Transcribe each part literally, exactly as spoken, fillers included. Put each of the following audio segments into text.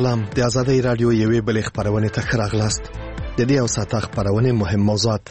سلام، د آزادۍ رادیو یوې بلې خپرونې ته ښه راغلاست. د دې یو ساعته خپرونې مهم موضوعات: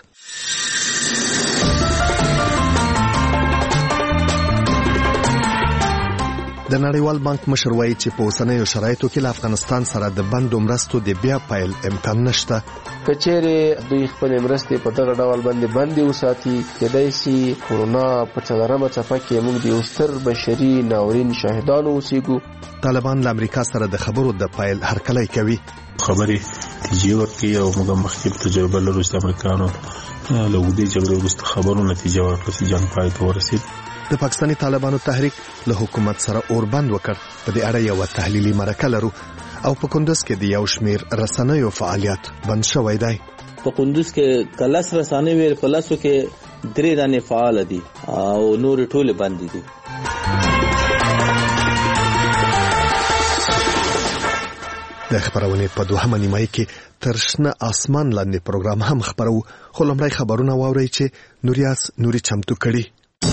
د نړیوال بانک مشر وایي چې په اوسنیو شرایطو کې له افغانستان سره د بندو مرستو د بیا پیل امکان نشته. کچېرې دوی خپل مرستې په دغه ډول باندې بندي وساتي، کېدای شي کورونا په څلورمه څپه کې موږ د یو ستر بشري ناورین شاهدانو اوسېږو. طالبان له امریکا سره د خبرو د پیل هرکلی کوي. خبرې نتیجې ورکوي او موږ مخکې تجربه لرو چې امریکانو له اوږدې جګړې وروسته خبرو نتیجه ورکړه چې جنګ پای ته ورسېد. د پاکستاني طالبانو تحریک له حکومت سره اوربند وکړ. په دې اړه یو تحلیلي مرکه لرو. او په کندوز کې د یو شمیر رسنیو فعالیت بند شوی دی. په کندوز کې کلس رسنۍ ویل په لاسو کې درې دانې فعال دي او نور ټول بند دي. د خبرونه په دوهمه نیمه کې تر شنه اسمان لاندې پروګرام هم خبرو. خو لومړی خبرونه واورئ چې نوریاس نوري چمتو کړي.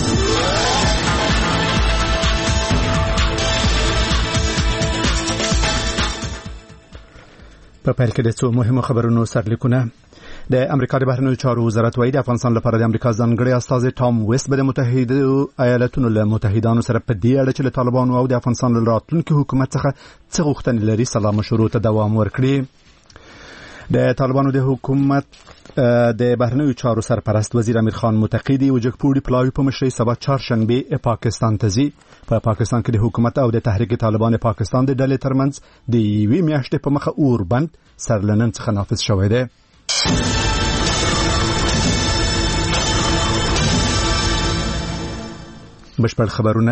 په پیل کې د څو مهمو خبرونو سرلیکونه. د امریکا د بهرنیو چارو وزارت وایي د افغانستان لپاره د امریکا ځانګړی استازی ټام ویست به د متحده ایالاتونو له متحدانو سره په دې اړه چې له طالبانو او د افغانستان له راتلونکي حکومت څخه څه غوښتنې لري سلا مشورو ته دوام ورکړي. د طالبانو د حکومت د بهرنیو چارو سرپرست وزیر امیر خان متقی د وجګپوړي پلاوی په مشرۍ سبا چهارشنبه پاکستان ته ځي. په پاکستان کې د حکومت او د تحریک طالبان پاکستان د ډلې ترمنځ د یوې میاشتې په مخه اوربند سرلنن څخه نافذ شوی دی. بشپړ خبرونه.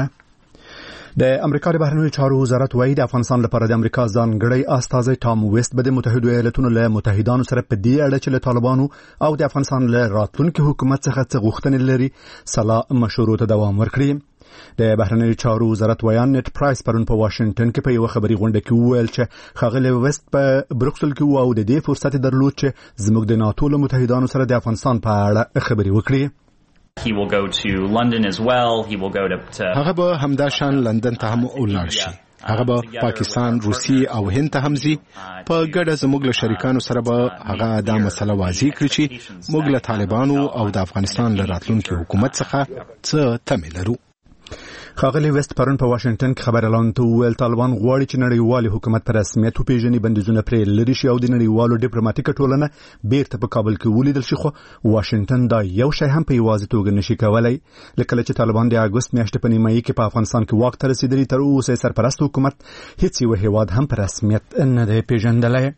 د امریکا د بهرنیو چارو وزارت وایي د افغانستان لپاره د امریکا ځانګړی استازی ټام ویست به د متحده ایالاتونو له متحدانو سره په دې اړه چې له طالبانو او د افغانستان له راتلونکي حکومت څخه څه غوښتنې لري سلا مشورو ته دوام ورکړي. د بهرنیو چارو وزارت ویان نت پرایس پرون په واشنگټن کې په یو خبري غونډه کې وویل چې ښاغلی ویست په بروکسل کې وو او د دې فرصت درلود چې زموږ د ناتو له متحدانو سره د افغانستان په اړه خبري وکړي. He will go to London as well. He will go to, to هغه به همدا شان لندن ته هم ولاړ شي. هغه به پاکستان، روسي او هند ته هم ځي. په ګډه زموږ له شریکانو سره به هغه دا مسله واضح کړي چې موږ له طالبانو او د افغانستان له راتلونکي حکومت څخه څه تمه لرو. ښاغلی ویست پرون په واشنگټن کې خبريالانو ته وویل طالبان غواړي چې نړیوال حکومت پر رسمیت وپیژني، بندیزونه پرې لري شي او د نړیوالو ډیپلوماټیک ټولنه بیرته په کابل کې ولیدل شي. خو واشنگټن دا یو شی هم په یوازې توګه نشي کولای. لکه چې طالبان د اګوست میاشتې په نیمایي کې په افغانستان کې واک ته رسیدلي، تر اوسه سرپرست حکومت هیڅ یو هیواد هم پر رسمیت نه دی پیژندلی.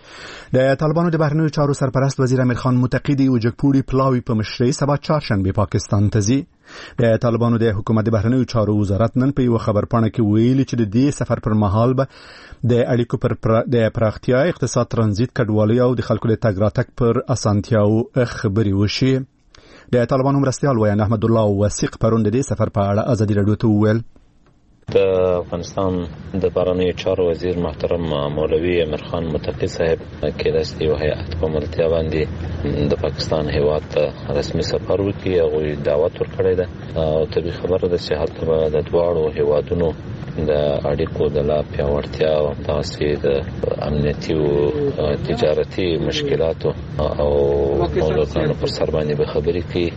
د طالبانو د بهرنیو چارو سرپرست وزیر امیر خان متقی د وجګپوړي پلاوی په مشرۍ سبا چهارشنبه پاکستان ته ځي. د طالبانو د حکومت د بهرنیو چارو وزارت نن په یو خبرپاڼه کې ویلي چې د دې سفر پر مهال به د اړیکو پر د پراختیا، اقتصاد، ترانزیت، کډوالۍ او د خلکو د تګ راتګ پر اسانتیاو خبري وشي. د طالبانو مرستیال ویان احمد الله وثیق پرون د دې سفر په اړه ازادي رادیو ته وویل د افغانستان د بهرنیو چارو وزیر محترم مولوي امیر خان متقی صاحب کېدای شي یو هیئت په ملتیا باندې د پاکستان هیواد ته رسمي سفر وکړي او دعوت ورکړی ده او طبي خبره ده چې هلته به د دواړو هیوادونو د اړیکو د لا پیاوړتیا او همداسې د امنیتي او تجارتي مشکلاتو او موضوعاتو پر سر باندې به خبرې کوي.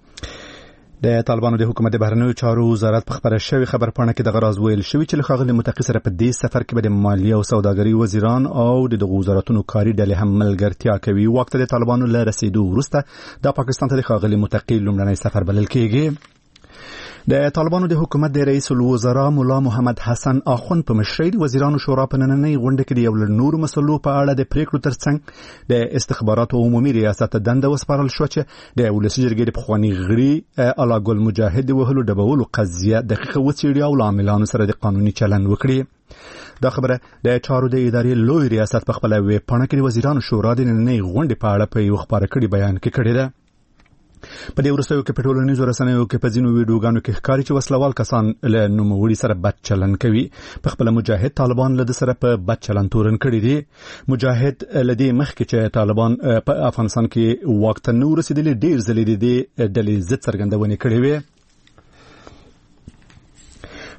د طالبانو د حکومت د بهرنیو چارو وزارت په خبره شوی خبرپاڼه کې د غراز ویل شوی چې ښاغلی متقی سره په دې سفر کې به د مالیه او سوداګري وزیران او د دغو وزارتونو کاري ډلې هم ملګرتیا کوي. وخت د طالبانو له رسیدو وروسته د پاکستان ته د ښاغلی متقی لومړنی سفر بلل کېږي. د طالبانو د حکومت د رئیس الوزرا مولا محمد حسن اخوند په مشرۍ د وزیرانو شورا په نننۍ غونډه کې د یو له نورو مسلو په اړه د پریکړو ترڅنګ د استخباراتو عمومي ریاست دنده وسپارل شو چې د ولسي جرګې د پخواني غړي اعلی ګل مجاهد د وهلو ډبولو قضیه دقیقه وڅېړي او له عاملانو سره د قانوني چلند وکړي. دا خبره د چارو د ادارې لوی ریاست په خپله ویب پاڼه کې د وزیرانو شورا د نننۍ غونډې په اړه په یو خپاره کړي بیان کې کړې ده. په دې وروستیو کې په ټولنیزو رسنیو کې په ځینو ویډیوګانو کې ښکاري چې وسلوال کسان له نوموړي سره بد چلند کوي. په خپله مجاهد طالبان له ده سره په بد چلند تورن کړي دي. مجاهد له دې مخکې چې طالبان په افغانستان کې واک ته نه ورسېدلي ډېر ځلې د دې ډلې ضد څرګندونې کړې وې.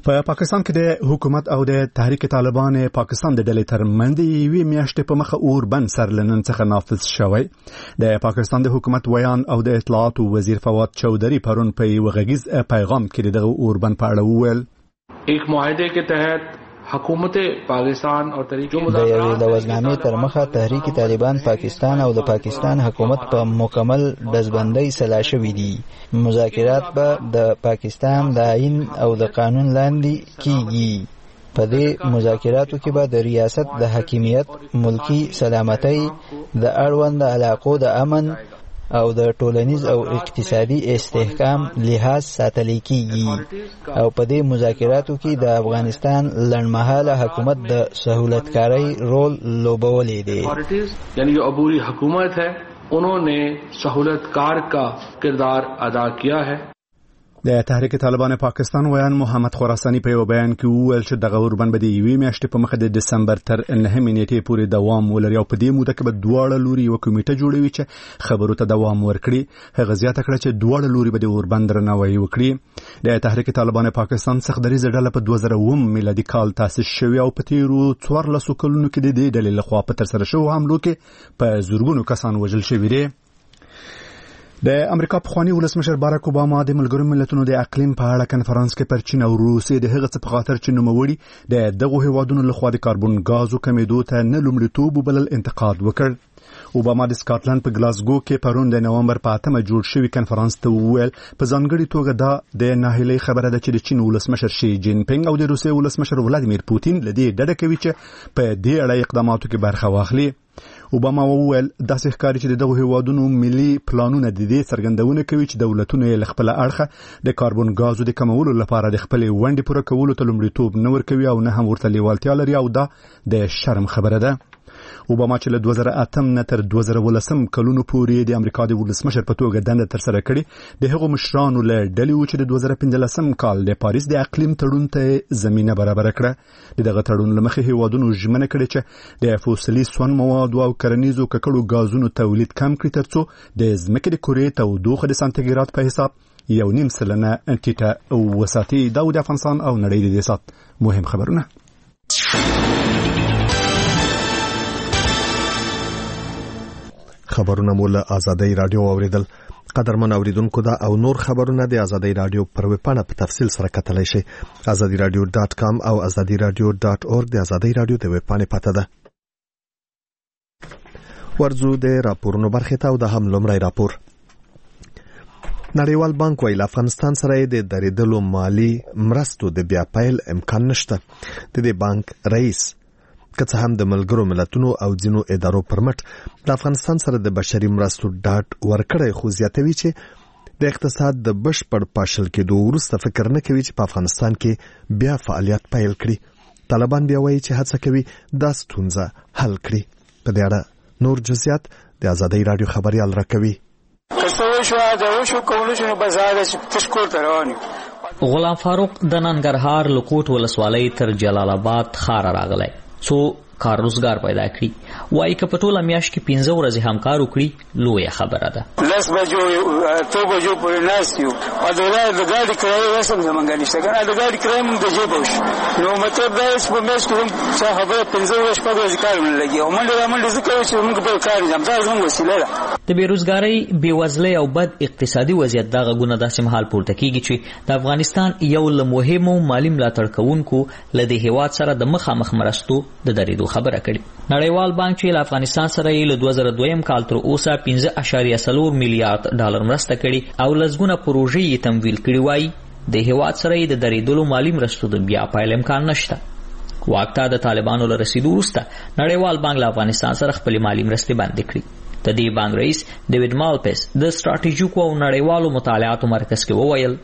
په پاکستان کې د حکومت او د تحریک طالبان پاکستان د ډلې ترمنځ یوې میاشتې په مخه اوربند سرلنن څخه نافذ شوی. د پاکستان د حکومت ویان او د اطلاعات وزیر فواد چودھری پرون په یو غږیز پیغام کې دغه اوربند په اړه وویل: ایک معاهده के तहत حکومت پاکستان او تحریک د یوې لوزنامې تر مخه تحریک طالبان پاکستان او د پاکستان حکومت په مکمل ډزبندۍ سلا شوي دي. مذاکرات به د پاکستان د آئین او د قانون لاندې کیږي. په دې مذاکراتو کې به د ریاست د حاکمیت، ملکی سلامتۍ، د اړوند علاقو د امن او د ټولنیز او اقتصادي استحکام لحاظ ساتل کیږي او په دې مذاکراتو کې د افغانستان لنډمهاله حکومت د سہولتکاری رول لوبولی دی. یعنی جو عبوری حکومت ہے انہوں نے سہولتکار کا کردار ادا کیا ہے. د تحریک طالبان پاکستان ویان محمد خراسانی په یو بیان کې وویل چې دغه اوربند به د یوې میاشتې په مخه د دسمبر تر نهمې نیټې پورې دوام ولري او په دې موده کې به دواړه لوري یوه کمیټه جوړوي چې خبرو ته دوام ورکړي. هغه زیاته کړه چې دواړه لوري به د اوربند درناوی وکړي. د تحریک طالبان پاکستان څخه دریځه ډله په دوه زره اووم میلادي کال تاسیس شوې او په تیرو څوارلسو کلونو کې د دې ډلې لخوا په ترسره شوو حملو کې په زرګونو کسان وژل شوي دي. د امریکا پخوانی ولسمشر باراک اوباما د ملګرو ملتونو د اقلیم په اړه کنفرانس کې پر چین او روسیې د هغه څه په خاطر چې نوموړي د دغو هیوادونو لخوا د کاربن غازو کمیدو ته نه لومړیتوب وبلل انتقاد وکړ. اوباما د سکاټلند په ګلاسګو کې پرون د نومبر په اتمه جوړ شوی کنفرانس ته وویل په ځانګړي توګه دا د ناهیلۍ خبره ده چې د چین ولسمشر شي جین پینګ او د روسیې ولسمشر ولادیمیر پوتین لدې ډډه کوي چې په دې اړه اقداماتو کې برخه واخلي. اوباما وویل داسې ښکاري چې دغه هیوادونو ملي پلانونه د دې څرګندونه کوي چې دولتونه یې له خپله اړخه د کاربن غازو د کمولو لپاره د خپلې ونډې پوره کولو ته لومړیتوب نه ورکوي او نه هم ورته لیوالتیا لري او دا د شرم خبره ده. اوباما چې له دوه زره اتم نه تر دوه زره ولسم کلونو پورې د امریکا د ولسمشر په توګه دنده ترسره کړې د هغو مشرانو له ډلې و چې د دوه زره پنځلسم کال د پاریس د اقلیم تړون ته زمینه برابره کړه. د دغه تړون له مخې هیوادونو ژمنه کړې چې د فوسیلي سون موادو او کرنیزو ککړو غازونو تولید کم کړي ترڅو د ځمکې د کرې تودوخه د سانتیګراد په حساب یو نیم سلنه ټیټه وساتي. دا د افغانستان او نړۍ د دې سات مهم خبرونه. خبرونه مول آزادۍ رادیو اوریدل. قدرمن اوریدونکو دا او نور خبرونه د آزادۍ رادیو پر ویبپاڼه په تفصیل سره کتلای شئ. آزادۍ رادیو ډاټ کام او آزادۍ رادیو ډاټ اورګ د آزادۍ رادیو د ویبپاڼې پته ده. ورځو د راپورونو برخه ته او د هم لومړی راپور. نړیوال بانک ویل افغانستان سره د درېدلو مالی مرستو د بیا پیل امکان نشته. د دې بانک رئیس که څه هم د ملګرو ملتونو او ځینو ادارو پر مټ د افغانستان سره د بشري مرستو ډاډ ورکړی، خو زیاتوي چې د اقتصاد د بشپړ پاشل کېدو وروسته فکر نه کوي چې په افغانستان کې بیا فعالیت پیل کړي. طالبان بیا وایي چې هڅه کوي دا ستونزه حل کړي. په دې اړه نور جزئیات د آزادۍ رادیو خبريال راکوي. غلام فاروق د ننګرهار لکوټ ولسوالۍ تر جلال آباد ښار راغلی څو کار روزګار پیدا کړي. وایي که په ټوله میاشت کې پنځه ورځې هم کار وکړي لویه خبره ده. لس بجو اته بجو پورې ناست یو او د ګاډي کرایه رسم زمونږ نشته کنه د ګاډي کرایه موږ د جیبه وشو. نو مطلب دا چې په میاشت کې څه خبره پنځه ورځې شپږ ورځې کار ونه لګي او منډې رامنډې زه کوم چې موږ بل کار نه دا زموږ وسیله ده. د بیروزګارۍ، بېوزلۍ او بد اقتصادي وضعیت دا غږونه داسې مهال پورته کېږي چې د افغانستان یو له مهمو مالي ملاتړ کوونکو له دې هېواد سره د مخامخ مرستو د درېدو خبره کړې. نړیوال بانک چې له افغانستان سره یې له دوه زره دویم کال تر اوسه پنځه اعشاریه څلور میلیارډ ډالر مرسته کړې او لسګونه پروژې یې تمویل کړي. وایي د هېواد سره یې د درېدلو مالي مرستو د بیا پیل امکان نشته. واک ته د طالبانو له رسیدو وروسته نړیوال بانک له افغانستان سره خپلې مالي مرستې بندې کړي. د دې بانک رئیس ډیوډ مالپس د ستراتیژیکو او نړیوالو مطالعاتو مرکز کې وویل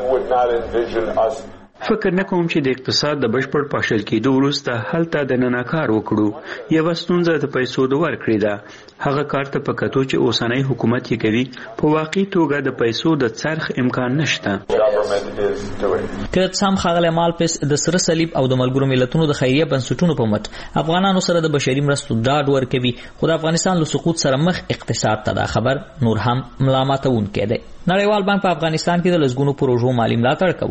فکر نه کوم چې د اقتصاد د بشپړ پاشل کېدو وروسته هلته د ننه کار وکړو. یوه ستونزه د پیسو د ورکړې ده. هغه کار ته په کتو چې اوسنی حکومت یې کوي په واقعي توګه د پیسو د څرخ امکان نشته. که څه هم ښاغلی مالپس د سره صلیب او د ملګرو ملتونو د خیریه بنسټونو په مټ افغانانو سره د بشري مرستو ډاډ ورکوي، خو د افغانستان له سقوط سره مخ اقتصاد ته دا خبر نور هم ملامتونکی دی. نړیوال بانک په افغانستان کې د لسګونو پروژو مالي ملاتړ کوي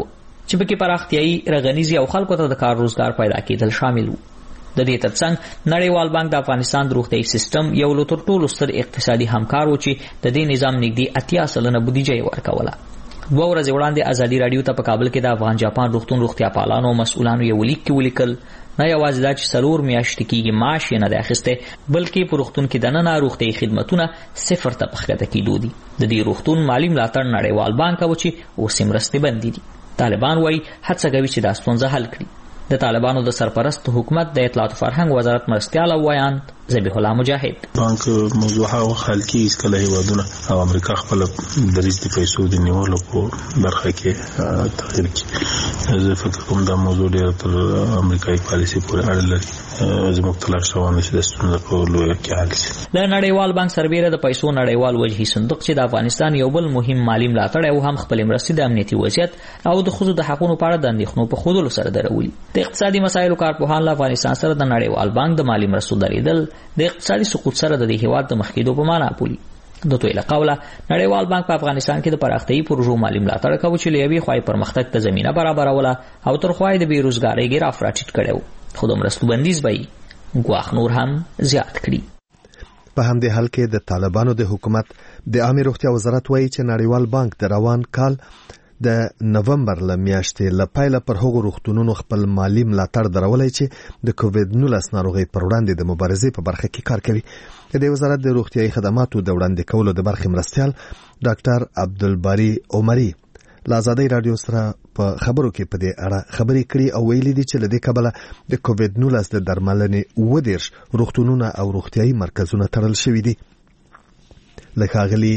چې پکې پراختیايي رغنیزي او خلکو ته د کار روزګار پیدا کېدل شامل وو. د دې ترڅنګ نړیوال بانک د افغانستان د روغتیايي سیستم یو له تر ټولو ستر اقتصادي همکار و چې د دې نظام نږدې اتیا سلنه بودیجه یې ورکوله. دوه ورځې وړاندې ازادي رادیو ته په کابل کې د افغان جاپان روغتون روغتیا پالانو او مسؤلانو یو لیک کې ولیکل نه یوازې دا چې څلور میاشتې کېږي معاش یې نه دی اخیستی، بلکې په روغتون کې دننه روغتیايي خدمتونه صفر ته پښکته کېدو دي. د دې روغتون مالي ملاتړ نړیوال بانک و چې اوس یې مرستې بندې دي. طالبان وایي هڅه کوي چې دا ستونزه حل کړي. د طالبانو د سرپرست حکومت د اطلاعات او فرهنګ وزارت مرستیال او ویاند ذبیح الله مجاهد بانک موضوع هغه حل کې اسکله هیوادونه او امریکا خپل دریځ د پیسو د نیولو په برخه کې تغیر کړي. زه فکر کوم دا موضوع ډېر تر امریکایي پالیسي پورې اړه لري. زموږ تلاش روان چې د ستونزو په لویه کې حل شي. د نړیوال بانک سربیره د پیسو نړیوال وجهي صندوق چې د افغانستان یو بل مهم مالی ملاتړ او هم خپل مرستې د امنیتي وضعیت او د ښځو د حقوقو په اړه د اندېښنو په ښودلو سره درولي. د اقتصادي مسایلو کارپوهان له افغانستان سره د نړیوال بانک د مالی مرستو درېدل د اقتصادي سقوط سره د دې هیواد د مخکېدو په معنا بولي. د دوی له قوله نړیوال بانک په افغانستان کې د پراختیايي پروژو مالی ملاتړ کوي چې له یوې خوا پرمختګ ته زمینه برابروله او تر خوا د بیروزګارۍ ګراف راټیټ کړی، خو د مرستو بندیز به ګواښ نور هم زیات کړي. په همدې حال کې د طالبانو د حکومت د عامه روغتیا وزارت وایي چې نړیوال بانک د روان کال د نومبر له میاشتې له پیله پر هغو روغتونونو خپل مالی ملاتړ درولای چې د کووډ نولس ناروغۍ پر وړاندې د مبارزې په برخه کې کار کوي. د وزارت د روغتیايي خدماتو د وړاندې کولو د برخې مرستیال ډاکټر عبدالباری عمری له ازادي رادیو سره په خبرو کې په دې اړه خبرې کړې او ویلي دي چې له دې کبله د کووډ نولس د درملنې اووه دېرش روغتونونه او روغتیايي مرکزونه تړل شوي دي. له ښاغلي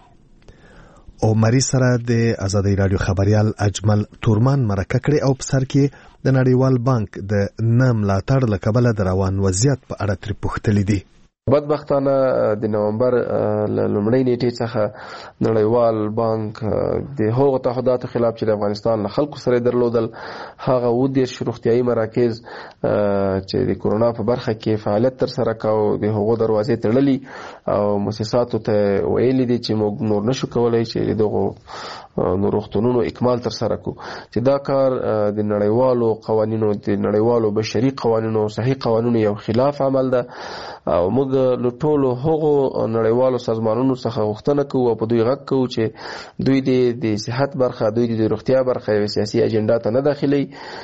عمری سره د ازادي رادیو خبريال اجمل تورمان مرکه کړې او په سر کې د نړیوال بانک د نه ملاتړ له کبله د روان وضعیت په اړه ترې پوښتلي دي. بدبختانه د نومبر لومړۍ نیټې څخه نړیوال بانک د هغو تعهداتو خلاف چې د افغانستان له خلکو سره درلودل، هغه اووه دېرش روغتیايي مراکز چې د کورونا په برخه کې فعالیت تر سره کاوه د هغو دروازې تړلي او مؤسساتو ته ویلي دي چې موږ نور نشو کولای چې دغه نو روغتونونو اکمال تر سره کو، چې دا کار د نړیوالو قوانینو د نړیوالو بشري قوانینو صحیح قوانینو یو خلاف عمل ده او موږ له ټولو هغو نړیوالو سازمانونو څخه غوښتنه کوو او په دوی غږ کوو چې دوی د صحت برخه دوی د روغتیا برخه یو سیاسي اجنډا ته نه داخلي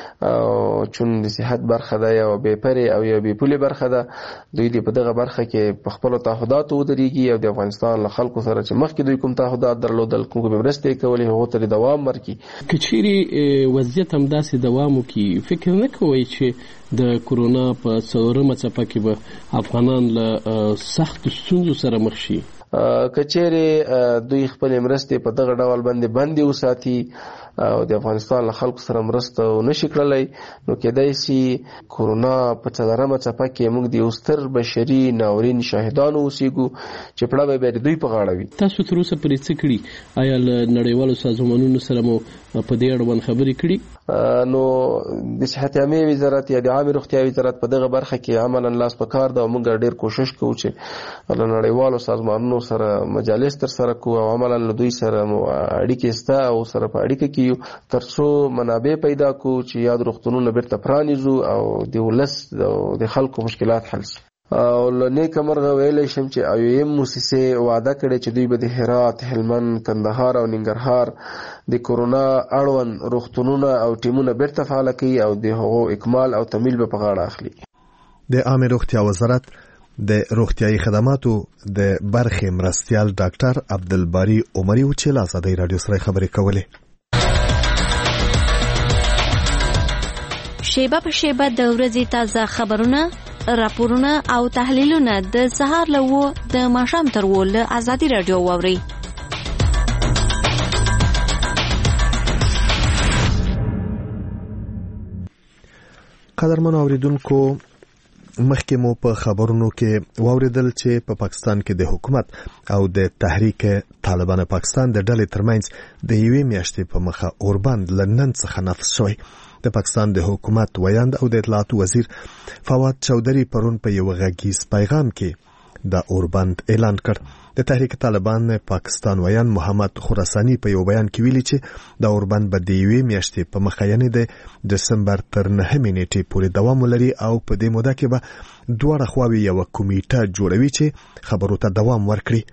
او چون د صحت برخه ده یو بې پرې او یو بې پولې برخه ده. دوی د په دغه برخه کې په خپلو تعهداتو ودرېږي او د افغانستان له خلکو سره چې مخکې دوی کوم تعهدات درلودل کوم مرستې کولې هغو ته دوام ورکړي. که چیرې وضعیت همداسې دوام وکړي، فکر نه کوئ چې د کورونا په څلورمه څپه کې به افغانان له سختو ستونزو سره مخ شي؟ که چیرې دوی خپل مرستې په دغه ډول باندې بندې وساتي او د افغانستان له خلکو سره مرسته نشي کړلی، نو کېدای شي کورونا په څلورمه څپه کې موږ د یو ستر بشري ناورین شاهدانو اوسېږو چې پړه به بیا د دوی په غاړه وي. تاسو تر اوسه پرې څه کړي؟ آیا له نړیوالو سازمانونو سره مو په دې اړوند خبرې کړي؟ نو د صحت عامه وزارت یا د عامه روغتیا وزارت په دغه برخه کې عملاً لاس په کار ده او موږ ډېر کوشش کوو چې له نړیوالو سازمانونو سره مجالس تر سره کوو او عملاً له دوی سره مو اړیکې سته او سره په اړیکه کې یو ترڅو منابع پیدا کوو چې یاد روغتونونه بیرته پرانیزو او د ولس د خلکو مشکلات حل شي. او له نیکه مرغه ویلی شم چې اویم موسسې وعده کړې چې دوی به د هرات، هلمند، کندهار او ننګرهار د کورونا اړوند روغتونونه او ټیمونه بیرته فعاله کوي او د هغو اکمال او تمویل به په غاړه اخلي. د عامه روغتیا وزارت د روغتیايي خدماتو د برخې مرستیال ډاکټر عبدالباری عمری و چې له ازادي رادیو سره خبرې کولې. شیبه په شیبه د ورځې تازه خبرونه، راپورونه او تحلیلونه د سهار له وو د ماښام تر وو له ازادي رادیو واورئ. قدرمنو اوریدونکو، مخکې مو په خبرونو کې واوریدل چې په پاکستان کې د حکومت او د تحریک طالبان پاکستان د ډلې ترمنځ د یوې میاشتې په مخه اوربند لنن څخه نفس شوی. د پاکستان د حکومت ویاند او د اطلاعات وزیر فواد چودري پرون په یو غږیز پیغام کې د اوربند اعلان کړ. د تحریک طالبان پاکستان ویان محمد خراسانی په یو بیان کې ویلي چې د اوربند به د یوې میاشتې په مخه یعنې د دسمبر تر نهمې نیټې پورې دوام ولري او په دې موده کې به دواړه خواوې یوه کمیټه جوړوي چې خبرو ته دوام ورکړي.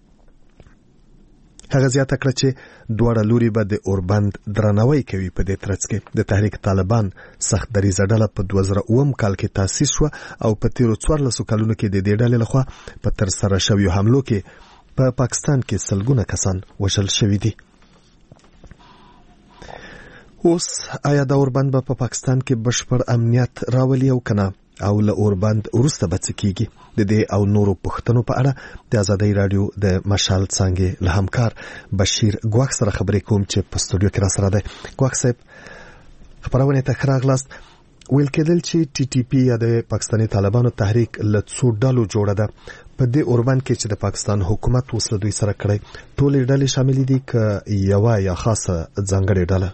هغه زیاته کړه چې دواړه لوري به د اوربند درناوی کوي. په دې ترڅ کې د تحریک طالبان سخت دریځه ډله په دوه زره اووم کال کې تاسیس شوه او په تیرو څوارلسو کلونو کې د دې ډلې لخوا په ترسره شویو حملو کې په پا پاکستان کې سلګونه کسان وژل شوي دي. اوس آیا د اوربند به په پاکستان کې بشپړ امنیت راولي او کنه او له اوربند وروسته به څه کیږي؟ د دې او نورو پوښتنو په اړه د آزادۍ راډیو د مشال څانګې له همکار بشیر ګواښ سره خبرې کوم چې په سټوډیو کې را سره دی. ګواښ صاحب خبرونه ته ښه راغلاست. ویل کېدل چې ټي ټي پي یا د پاکستاني طالبانو تحریک له څو ډلو جوړه ده. په دې اوربند کې چې د پاکستان حکومت اوس له دوی سره کړی ټولې ډلې شامل دي که یوه یا خاصه ځانګړې ډله؟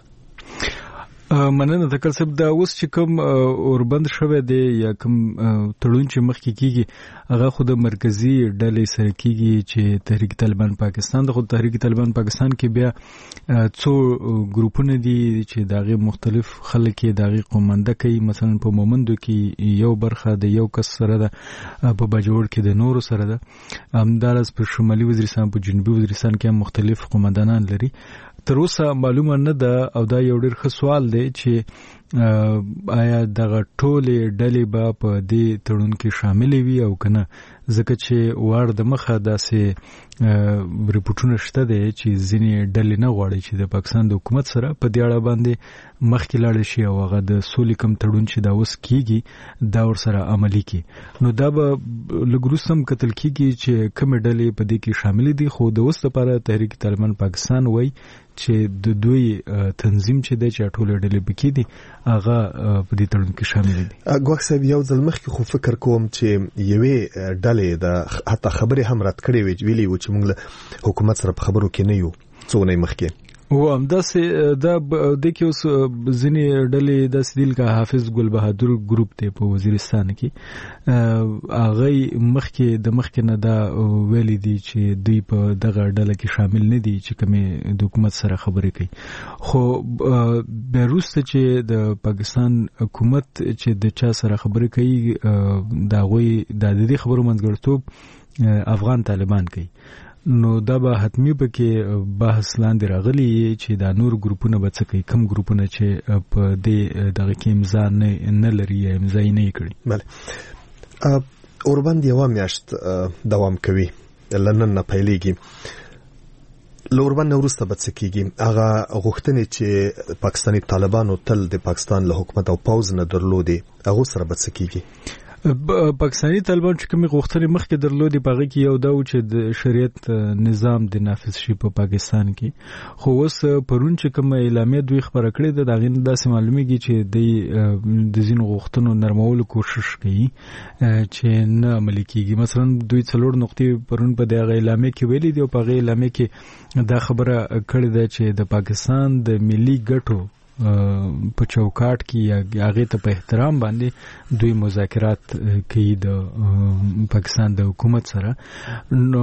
مننه تکل صاحب. دا اوس چې کوم اوربند شوی دی یا کوم تړون چې مخکې کیږي هغه خو د مرکزی ډلې سره کیږي چې تحریک طالبان پاکستان د خود تحریک طالبان پاکستان کې بیا څو ګروپونه دي چې داغه مختلف خلک یې داغه قومنده کوي. مثلا په مومندو کې یو برخه د یو کس سره ده، په باجوړ کې د نورو سره ده، همدارس په شمالي وزیرستان په جنوبي وزیرستان کې مختلف قومندانان لري. تر اوسه معلومه نه ده او دا یو ډېر ښه سوال دی چې آیا دغه ټولې ډلې به په دې تړون کې شاملې وي او کنه، ځکه چې وار د مخه داسې ریپورټونه شته دی چې ځینې ډلې نه غواړي چې د پاکستان د حکومت سره په دې اړه باندې مخکې لاړ شي او هغه د سولې کوم تړون چې دا اوس کیږي دا ورسره عملي کړي. نو دا به لږ وروسته هم کتل کیږي چې کومې ډلې په دې کې شاملې دي. خو د اوس لپاره تحریک طالبان پاکستان وایي چې د دوی تنظیم چې دی چې ټول ډلې پکې دي هغه په دې تړون کې شامل دي. ګواښ صاحب یو ځل مخکې خو فکر کوم چې یوې ډلې د حتی خبرې هم رد کړې ویلي و چې موږ له حکومت سره په خبرو کې نه یو څو نه مخکې. و همداسې دا د کې اوس ځینې ډلې داسې دي لکه حافظ ګل بهادر ګروپ دی په وزیرستان کې، هغه مخکې د مخکې نه دا ویلي دي چې دوی په دغه ډله کې شامل نه دي چې کومې د حکومت سره خبرې کوي. خو بیا وروسته چې د پاکستان حکومت چې د چا سره خبرې کوي د هغوی د دې خبرو منځګړیتوب افغان طالبان کوي. نو دا به حتمی به کې بحث لاندې راغلی چې دا نور ګروپونه به څه کوي، کوم ګروپونه چې په دې دغه کې امضا نه لري یا امضا یې نه کړي. بله، اوربند یوه میاشت دوام کوي، له نن نه پیلېږي. له اوربند نه وروسته به څه کېږي؟ هغه غوښتنې چې پاکستاني طالبانو تل د پاکستان له حکومت او پوځ نه درلودې هغو سره به څه کېږي؟ پاکستاني طالبان چې کومې غوښتنې مخکې درلودې په هغه کې یو دا و چې د شریعت نظام د نافذ شي په پاکستان کې. خو اوس پرون چې کومه اعلامیه دوی خپره کړې ده د هغې نه داسې معلومیږي چې دوی د ځینو غوښتنو نرمولو کوشش کوي چې نه عملي کېږي. مثلا دوی څلور نقطې پرون په دغه اعلامیه کې ویلي دي او په هغې اعلامیه کې دا خبره کړې ده چې د پاکستان د ملي ګټو په چوکاټ کې یا هغې ته په احترام باندې دوی مذاکرات کوي د پاکستان د حکومت سره. نو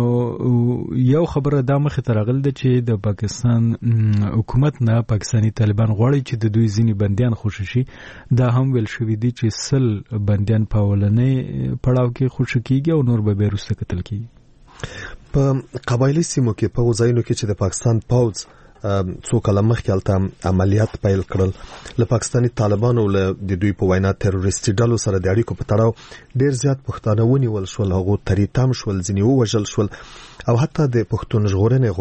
یو خبره دا مخې ته راغله ده چې د پاکستان حکومت نه پاکستاني طالبان غواړي چې د دوی ځینې بندیان خوشي شي. دا هم ویل شوي دي چې سل بندیان په اولنۍ پړاو کې خوشي کېږي او نور به بیا وروسته کتل کېږي. په قبایلي سیمو کې په ځایونو کې چې د پاکستان پوځ څو کاله مخکې هلته عملیات پیل کړل، له پاکستاني طالبانو له د دوی په وینا تروریستي ډلو سره د اړیکو په تړاو ډېر زیات پښتانه ونیول شول، هغو تری تم شول، ځینې ووژل شول او حتی د پښتون ژغورنې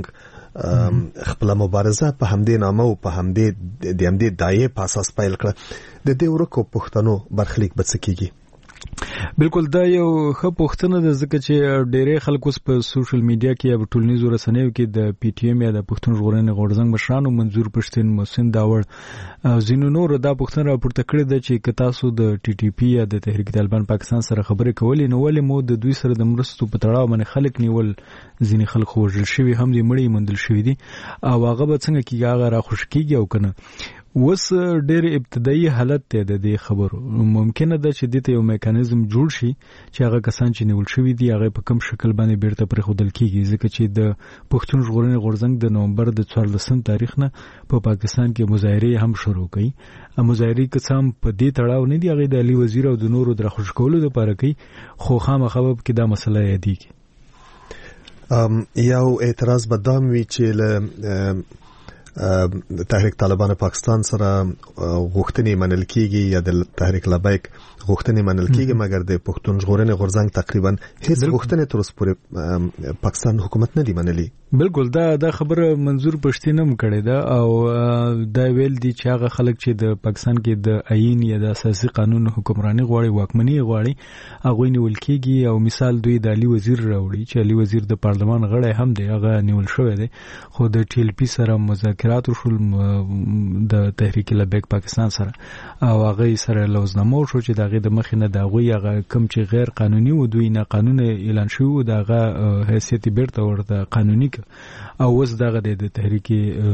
غورځنګ خپله مبارزه په همدې نامه او په همدې د همدې دایې په اساس پیل کړه. د دې ورکو پښتنو برخلیک به څه کېږي؟ بالکل دا یو ښه پوښتنه ده ځکه چې ډېری خلک اوس په سوشل میډیا کې یا په ټولنیزو رسنیو کې د پی ټي ایم یا د پښتون ژغورنې غورځنګ مشرانو منظور پښتین، محسن داوړ او ځینو نورو دا پوښتنه راپورته کړې ده چې که تاسو د ټي ټي پي یا د تحریک طالبان پاکستان سره خبرې کولې نو ولې مو د دوی سره د مرستو په تړاو باندې خلک نیول، ځینې خلک وژل شوي هم دي، مړي موندل شوي دي او هغه به څنګه کېږي، هغه راخوشي کېږي او که نه. وس ډېر ابتدایي حالت دی د دې خبرو. ممکنه ده چې دته یو میکانیزم جوړ شي چې هغه کسان چې نیول شوي دي هغه په کم شکل باندې بیرته پرېښودل کیږي، ځکه چې د پښتون ژغورنې غورځنګ د نومبر د څوارلسم تاریخ نه په پا پاکستان کې مظاهرې هم شروع کړي. مظاهرې که څه هم په دې تړاو نه دي، هغه د علي وزیر او د نورو د راخوش کولو لپاره کوي، خو خامخا به کې دا مسله یادېږي. یو اعتراض به دا وي چې له تحریک طالبان پاکستان سره غوښتنې منل کیږي یا د تحریک لبیک غوښتنې منل کیږي، مګر د پښتون ژغورنې غورځنګ تقریبا هیڅ غوښتنې تر اوسه پورې پاکستان حکومت نه دی منلي. بالکل دا دا خبره منظور پښتین هم کړې ده او دا ویل دي چې هغه خلک چې د پاکستان کې د آئین یا د اساسي قانون حکمرانی غواړي، واکمني غواړي، هغه نیول کیږي. او مثال دوی د علي وزیر راوړي چې علي وزیر د پارلمان غړی هم دی، هغه نیول شوی دی، خو د ټي ال پی سره مذاکرات وشول د تحریک لبیک پاکستان سره او هغه سره لوزنامه شو چې دغه د مخ نه دا غوي هغه کم چې غیر قانوني و دوی نه قانون اعلان شو، دغه حیثیت بیرته ورته قانوني او اوس دغه د تحریک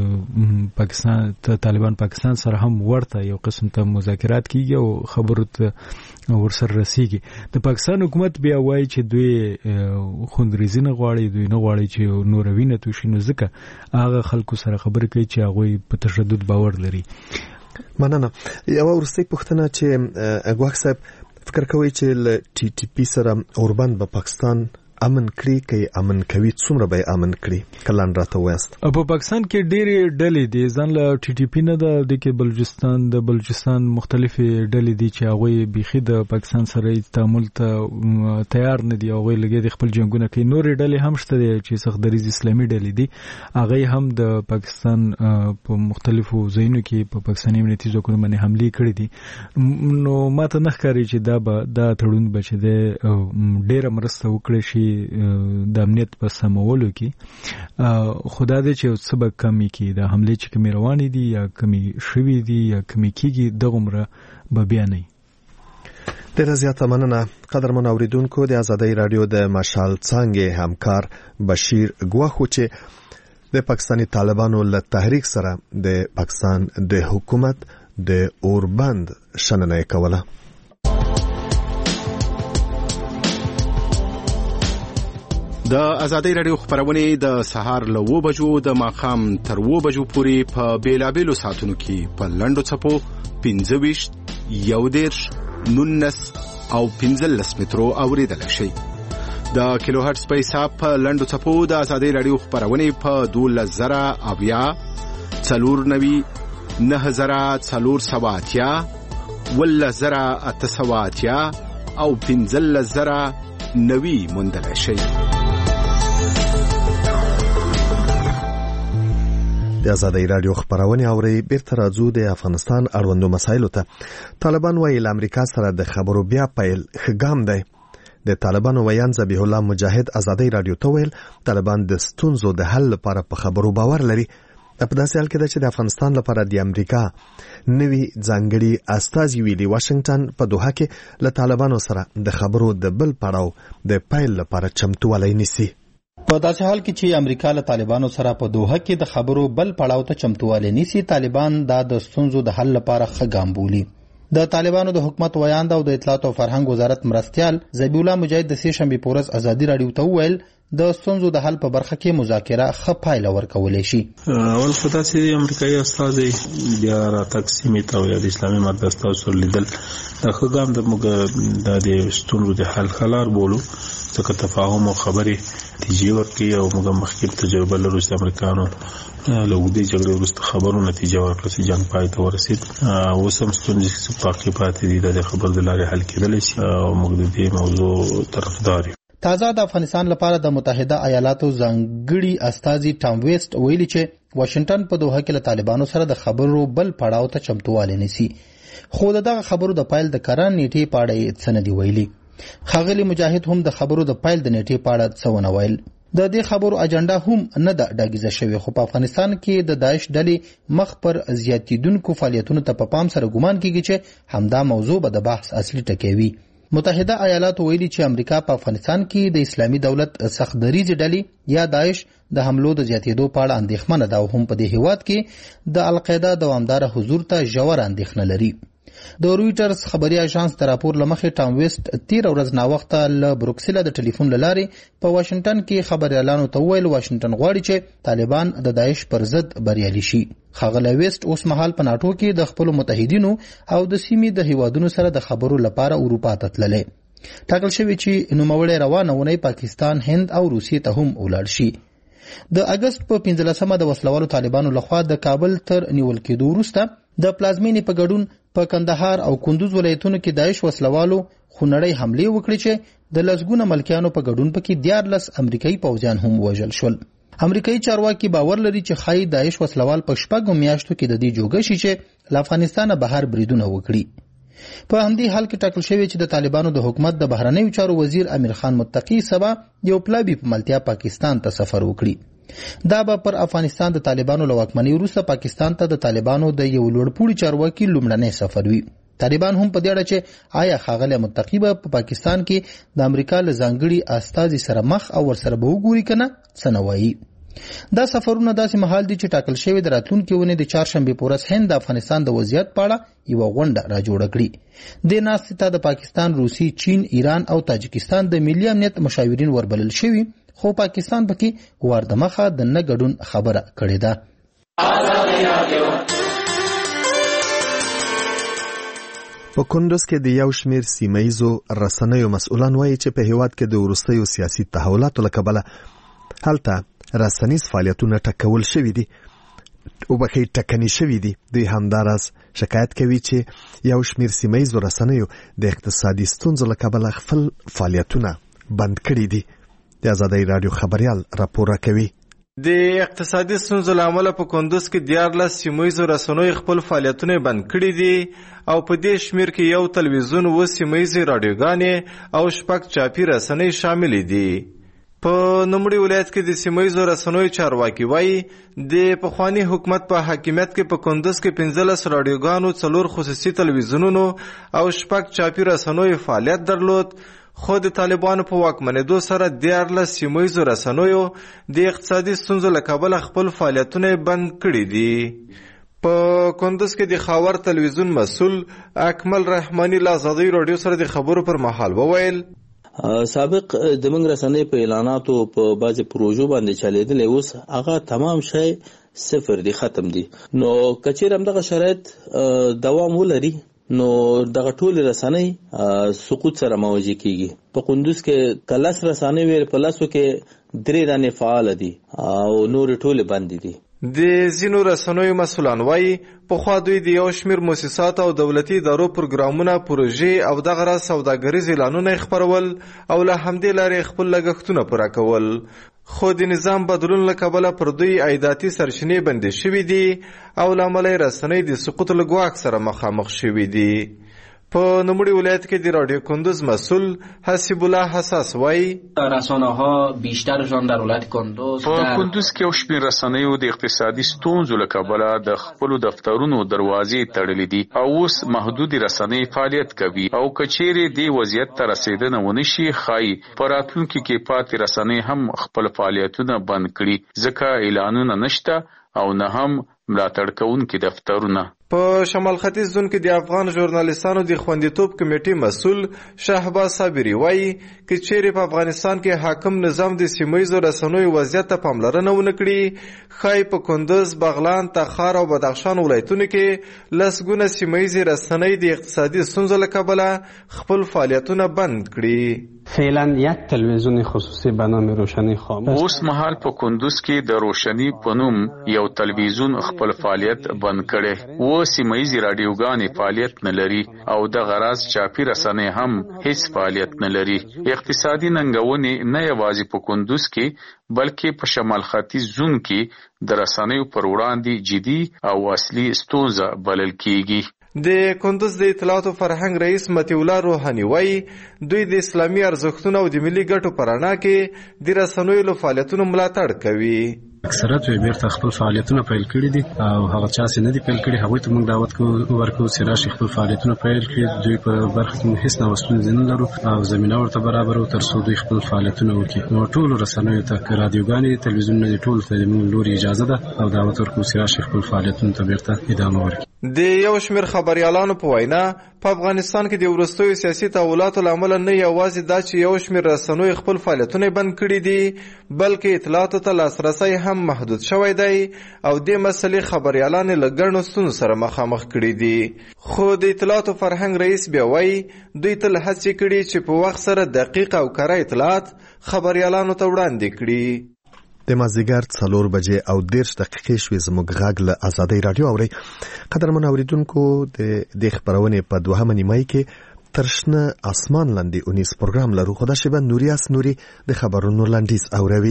پاکستان طالبان پاکستان سره هم ورته یو قسم ته مذاکرات کیږي او خبرو ته ورسره رسیږي. د پاکستان حکومت بیا وایي چې دوی خوندریزي نه غواړي، دوی نه غواړي چې نور وینه توشي، نو ځکه هغه خلکو سره خبرې کوي چې هغه په تشدد باور لري. مننه. یو ورسته پوښتنه چې اګواک صاحب فکر کوي چې ل ټي ټي پی سره اوربند په پاکستان امن کړی کوي امن کوي څومره به امن کړی کلان راته وست؟ په پاکستان کې ډېرې ډلې دي، ځان له ټي ټي پی نه د دغه بلوچستان د بلوچستان مختلفې ډلې دي چې هغه بيخي د پاکستان سره تعامل ته تیار نه دي، هغه لګي د خپل جنگونه کوي. نورې ډلې هم شته چې سخدریز اسلامي ډلې دي، هغه هم د پاکستان په مختلفو ځایونو کې په پاکستاني امنیتي ځواکونو باندې حمله کړې دي. نو ماته نه ښکاري چې دا به دا تړون بچي د ډېر مرسته وکړي شي د امنیت په سمولو کې. خدا دې چې سبب کمی کې د حمله چې کمی روانې دي یا کمی شوي دي یا کمی کېږي دغومره به بیا نه. ډېره زیاته مننه قدرمن اوریدونکو. د ازادۍ راډیو د مشال څانګې همکار بشیر ګواخو چې د پاکستاني طالبانو له تحریک سره د پاکستان د حکومت د اوربند شننه کوله. د ازادۍ راډیو خبرونه د سهار له و بجو د ماخام تر و بجو پورې په بیلابېلو ساعتونو کې په لنډو چپو پنځه ویشت، یو دېرش، نولس او پنځلس مترو اوریدل شي. د کیلو هرتز په حساب په لنډو چپو د ازادۍ راډیو خبرونه په دولس زره اویا، څلور نوي، نه زره څلور سوه اتیا، ولس زره اته سوه اتیا او پنځلس زره نوي موندل شي. د ازادۍ راډیو خبرونه اوري بیرته راځو د افغانستان اړوندو مسایلو ته. طالبان وايي امریکا سره د خبرو بیا پیل خګام دی. د طالبانو ویان ذبیح الله مجاهد ازادۍ راډیو ته ویل طالبان د ستونزو د حل لپاره په خبرو باور لري. په داسې حال کې چې د افغانستان لپاره د امریکا نوي ځانګړي استازي ویلي واشنگټن په دوحه کې له طالبانو سره د خبرو د بل پړاو د پیل لپاره چمتووالی نیسي. په داسې حال کې چې امریکا له طالبانو سره په دوحه کې د خبرو بل پړاو ته چمتووالی نیسي، طالبان دا د ستونزو د حل لپاره ښه ګام بولي. د طالبانو د حکومت ویاند او د اطلاعات او فرهنګ وزارت مرستیال ذبیح الله مجاهد د سې شنبې په ورځ ازادي راډیو ته وویل د ستونزو د حل په برخه کې مذاکره ښه پایله ورکولی شي. اول خو داسې د امریکایي استازي بیا راتګ سیمې ته او یا د اسلامي مرکز استازو سره لیدل دا ښه ګام د موږ د ستونزو د حل ښه لار بولو، ځکه تفاهم او خبرې نتیجې ورکوي او موږ مخکې تجربه لرو چې د امریکانو له اوږدې جګړې وروسته خبرو نتیجه ورکړه چې جنګ پای ته ورسېد. اوس هم ستونزې باقي پاتې دي، د خبرو د لارې حل کېدلی شي او موږ د دې موضوع طرفدار یو. تازه د افغانستان لپاره د متحده ایالاتو ځانګړي استازي ټام ویسټ ویلي چې واشنگټن په دوحه کې له طالبانو سره د خبرو بل پړاو ته چمتووالی نیسي، خو دغه خبرو د پایل د کاران نیټې په اړه یې څه نه دي ویلي. ښاغلي مجاهد هم د خبرو د پایل د نیټې په اړه څه ونه ویل. د دې خبرو اجنډا هم نه ده ډاګیزه شوې، خو په افغانستان کې د داعش ډلې مخ پر زیاتیدونکو فعالیتونو ته په پام سره ګمان کیږي چې همدا موضوع به د بحث اصلي ټکی وي. متحده ایالاتو ویلي چې امریکا په افغانستان کې د اسلامي دولت سخت دریځ ډلې یا داعش د حملو د زیاتېدو په اړه اندېښمنه ده او هم په دې هیواد کې د القاعده دوامداره حضور ته ژوره اندېښنه لري. د رویټرز خبري اژانس د راپور لمخې ټام ویسټ تیر ورځ ناوخته له بروکسل د ټلیفون لارې په واشنگټن کې خبريالانو ته ویل واشنگټن غواړي چې طالبان د داعش پر ضد بریالي شي. ښاغلی ویسټ اوس مهال په ناټو کې د خپل متحدینو او د سیمې د هیوادونو سره د خبرو لپاره اروپا ته تللی. ټاکل شوی چې نوموړی روانه اونۍ پاکستان، هند او روسیې ته هم ولاړ شي. د اگست په پنځلسمه د وسلوالو طالبانو لخوا د کابل تر نیول کېدو وروسته د پلازمینې په ګډون په کندهار او کندوز ولایتونو کې داعش وسلوالو خونړۍ حملې وکړې چې د لسګونه ملکیانو په ګډون پکې دیارلس امریکایي پوځیان هم وژل شول. امریکایي چارواکي باور لري چې ښایي داعش وسلوال په شپږو میاشتو کې د دې جوګه شي چې له افغانستانه بهر بریدونه وکړي. په همدې حال کې ټاکل شوی چې د طالبانو د حکومت د بهرنیو چارو وزیر امیر خان متقی سبا یو پلابي په ملتیا پاکستان ته سفر وکړي. دا به پر افغانستان د طالبانو له واکمنۍ وروسته پاکستان ته د طالبانو د یو لوړپوړي چارواکي لومړنی سفر وي. طالبان هم په دې اړه چې آیا ښاغلی متقی به په پاکستان کې د امریکا له ځانګړي استازي سره مخ او ورسره به وګوري که نه څه نه وایي. دا سفرونه داسې مهال دي چې ټاکل شوی د راتلونکي اونۍ د چهارشنبې په ورځ هند د افغانستان د وضعیت په اړه یوه غونډه را جوړه کړي. دې ناستې ته د پاکستان، روسي، چین، ایران او تاجکستان د ملي امنیت مشاورین وربلل شوي، خو پاکستان پکې وار د مخه د نه ګډون خبره کړې ده. په کندوز کې د یو شمیر سیمه‌یزو رسنیو مسؤلان وایي چې په هیواد کې د وروستیو سیاسي تحولاتو له کبله هلته رسنیز فعالیتونه ټکول شوي دي او بخې ټکني شوي دي. دوی همداراز شکایت کوي چې یو شمیر سیمه‌یزو رسنیو د اقتصادي ستونزو له کبله خپل فعالیتونه بند کړي دي. د آزادۍ راډیو خبريال راپور کوي. د اقتصادي ستونزو له امله په کندوز کې دیارلس سیمه‌یزو رسنیو خپل فعالیتونه بند کړي دي او په دې شمیر کې یو تلویزیون، اووه سیمه‌یزې راډیوګانې او شپږ چاپي رسنۍ شامل دي. په نوموړي ولایت کې د سیمه‌یزو رسنیو چارواکي وایي د پخواني حکومت په حاکمیت کې په کندوز کې پنځلس راډیوګانو، څلور خصوصي تلویزیونونو او شپږ چاپي رسنیو فعالیت درلود، خو د طالبانو په واکمنېدو سره دیارلس سیمه‌یزو رسنیو د اقتصادي ستونزو له کبله خپل فعالیتونه بند کړي دي. په کندوز کې د خاور تلویزیون مسؤل اکمل رحماني له آزادۍ راډیو سره د خبرو پر مهال وویل سابق د موږ رسنۍ په اعلاناتو په بعضې پروژو باندې چلېدلی، اوس هغه تمام شی صفر دی، ختم دی. نو که چېرې همدغه شرایط دوام ولري نو دغه ټولې رسنۍ سقوط سره مواجه کیږي. په کندوز کې که لس رسنۍ وي، په لسو کې درې دانې فعاله دي او نورې ټولې بندې دي. د ځینو رسنیو مسؤلان وایي پخوا دوی د یو شمیر مؤسسات او دولتي ادارو پروګرامونه، پروژې او دغه راز سوداګریز اعلانونه خپرول او له همدې لارې خپل لګښتونه پوره کول. خو د نظام بدلون له کبله پر دوی عایداتي سرچینې بندې شوي دي او له امله رسنۍ د سقوط له ګواښ سره مخامخ شوي دي. په نوموړي ولایت کې د رادیو کندوز مسئول حسیب الله حساس وایي رسانه‌ها بیشترشان در ولایت کندوز په کندوز کې یو شمېر رسنیو د اقتصادي ستونزو له کبله د خپلو دفترونو دروازې تړلې دي او اوس محدودې رسنۍ فعالیت کوي او که چیرې دې وضعیت ته رسېدنه ونه شي، ښایي په راتلونکي کې پاتې رسنۍ هم خپل فعالیتونه بند کړي، ځکه اعلانونه نشته او نه هم ملاتړ کوونکي دفترونه. په شمال ختیځ زون کې د افغان ژورنالیستانو د خوندیتوب کمیټې مسؤل شهباز صابري وایي چې چیرې په افغانستان کې حاکم نظام د سیمه‌یزو رسنیو وضعیت ته پاملرنه ونه کړي، ښایي په کندوز، بغلان، تخار او بدخشان ولایتونو کې لسګونه سیمه‌یزې رسنۍ د اقتصادي ستونزو له کبله خپل فعالیتونه بند کړي. فعلا یک تلویزیون خصوصی به نام روشنی خاموش. اوس مهال په کندوز کې د روشنی په نوم یو تلویزیون خپل فعالیت بند کړي. و سیمه‌یزې راډیوګانې فعالیت نه لري او د غراض چاپی رسنۍ هم هیڅ فعالیت نه لري. اقتصادي ننګونې نه یوازې په کندوز کې بلکې په شمال ختیځ زون کې د رسنیو پر وړاندې جدي او اصلي ستونزه بلل کیږي. د کندوز د اطلاعاتو فرهنګ رئیس متی الله روحاني وایي دوی د اسلامي ارزښتونو او د ملي ګټو په رڼا کې د رسنیو له فعالیتونو ملاتړ کوي. اکثریت یې بیرته خپل فعالیتونه پیل کړي دي او هغه چا چې نه دي پیل کړي هغه ته موږ دعوت کوو ورکو چې راشي خپل فعالیتونه پیل کړي. دوی په برخه کې هیڅ نه وسلې نه لرو او زمينه ورته برابر تر څو دوی خپل فعالیتونه وکړي. نو ټول رسنیو ته رادیوګانې تلویزیونونه ټول ته موږ لوري اجازه ده او دعوت ورکو چې راشي خپل فعالیتونه ته بیرته ادامه ورکړي. د یو شمېر خبريالانو په وینا په افغانستان کې د ورستوي سیاسي تحولاتو لامل نه یوازې دا چې یو شمېر رسنوي خپل فعالیتونه بند کړي دي بلکې اطلاعاتو ته لاسرسي هم محدود شوی دی او د مسلې خبريالان له ګڼو ستونزو سره مخامخ کړي دي. خو د اطلاعاتو فرهنګ رئیس بیا وایي دوی تل هڅې کړي چې په وخت سره دقیق او کره اطلاعات خبريالانو ته وړاندې کړي. د مازدیګر څلور بجې او دیرش دقیقې شوې زموږ غږ له ازادۍ رادیو اورئ. قدرمن اوریدونکو د دې خبرونې په دوهمه نیمایي کې تر شنه اسمان لاندې اونیز پروګرام لرو. خو دا شیبه نوریاس نوري د خبرونو لنډیز اوروي.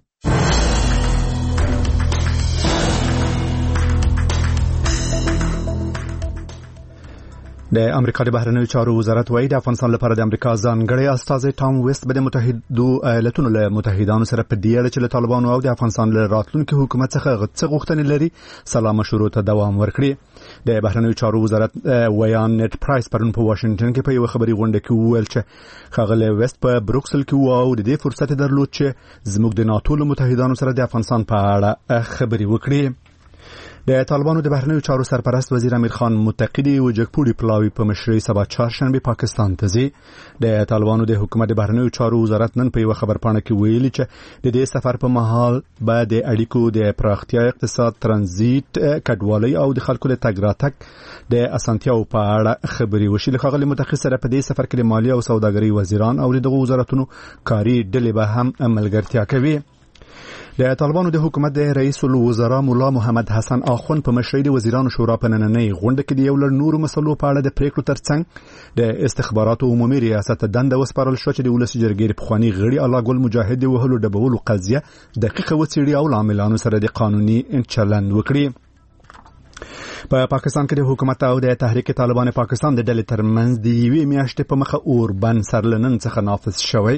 د امریکا د بهرنیو چارو وزارت وايي د افغانستان لپاره د امریکا ځانګړی استازی ټام ویست به د متحدو ایالاتونو له متحدانو سره په دې اړه چې له طالبانو او د افغانستان له راتلونکي حکومت څخه څه غوښتنې لري سلا مشورو ته دوام ورکړي. د بهرنیو چارو وزارت ویان نت پرایس پرون په واشنگټن کې په یو خبري غونډه کې وویل چې ښاغلی ویست په بروکسل کې وو او د دې فرصت درلود چې زموږ د ناتو له متحدانو سره د افغانستان په اړه خبري وکړي. د طالبانو د بهرنیو چارو سرپرست وزیر امیر خان متقی و جګپوړي پلاوی په مشرۍ سبا چهارشنبه پاکستان ته ځي. د طالبانو د حکومت د بهرنیو چارو وزارت نن په یو خبرپاڼه کې ویلي چې د دې سفر په مهال به د اړیکو د پراختیا، اقتصاد، ترانزیت، کډوالۍ او د خلکو د تګ راتګ د اسانتیاو په اړه خبري وشي. ښاغلي متقی سره په دې سفر کې د مالیه او سوداګرۍ وزیران او د وزارتونو کاري ډلې به هم ملګرتیا کوي. د طالبانو د حکومت د رئیس الوزرا مولا محمد حسن اخوند په مشرۍ د وزیرانو شورا په نننۍ غونډه کې د یو لړ نورو مسلو په اړه د پریکړو ترڅنګ د استخباراتو عمومي ریاست دنده وسپارل شو چې د ولسي جرګې پخوانی غړي الله ګل مجاهد د وهلو ډبولو قضیه دقیقه وڅېړي او عاملانو سره د قانوني چلند وکړي. په پاکستان کې د حکومت او د تحریک طالبان پاکستان د ډلې ترمنځ د یوې میاشتې په مخه اوربند سرلنن څخه نافذ شوی.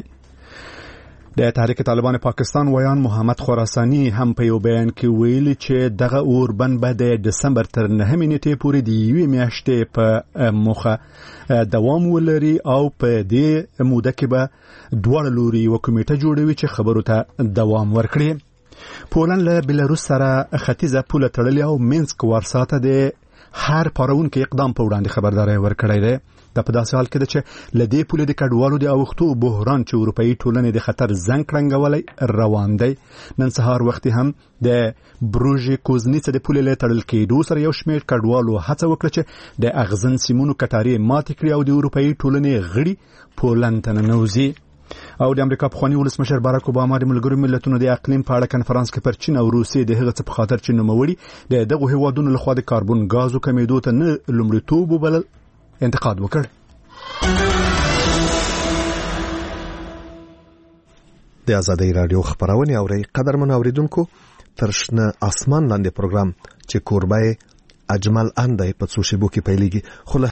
د تحریک طالبان پاکستان ویان محمد خراسانی هم په یو بیان کې ویلي چې دغه اوربند به د دسمبر تر نهمې نیټې پورې د یوې میاشتې په موخه دوام ولري او په دې موده کې به دواړه لوري یوه کمیټه جوړوي چې خبرو ته دوام ورکړي. پولند له بلاروس سره ختیځه پوله تړلې او مینسک وارسا ته د هر پارونکو اقدام په وړاندې خبرداري ورکړی دی. دا په داسې حال کې ده چې له دې پولې د کډوالو د اوښتو بحران چې اروپایي ټولنې د خطر زنګ کړنګولی روان دی. نن سهار وختي هم د بروژې کوزنیڅه د پولې له تړل کېدو سره یو شمېر کډوالو هڅه وکړه چې د اغزن سیمونو کټارې ماتې کړي او د اروپایي ټولنې غړي پولند ته ننوځي. او د امریکا پخوانی ولسمشر باراک اوباما د ملګرو ملتونو د اقلیم په اړه کنفرانس کې پر چین او روسیې د هغه څه په خاطر چې نوموړي د دغو هیوادونو لخوا د کاربن غازو کمیدو ته نه لومړیتوب وبلل انتقاد وکړ. د ازادۍ رادیو خبرونه اوري. قدرمن اوریدونکو تر شنه اسمان لاندې پروګرام چې کوربه اجمل اندای په څو شیبو کې پیلېږي خو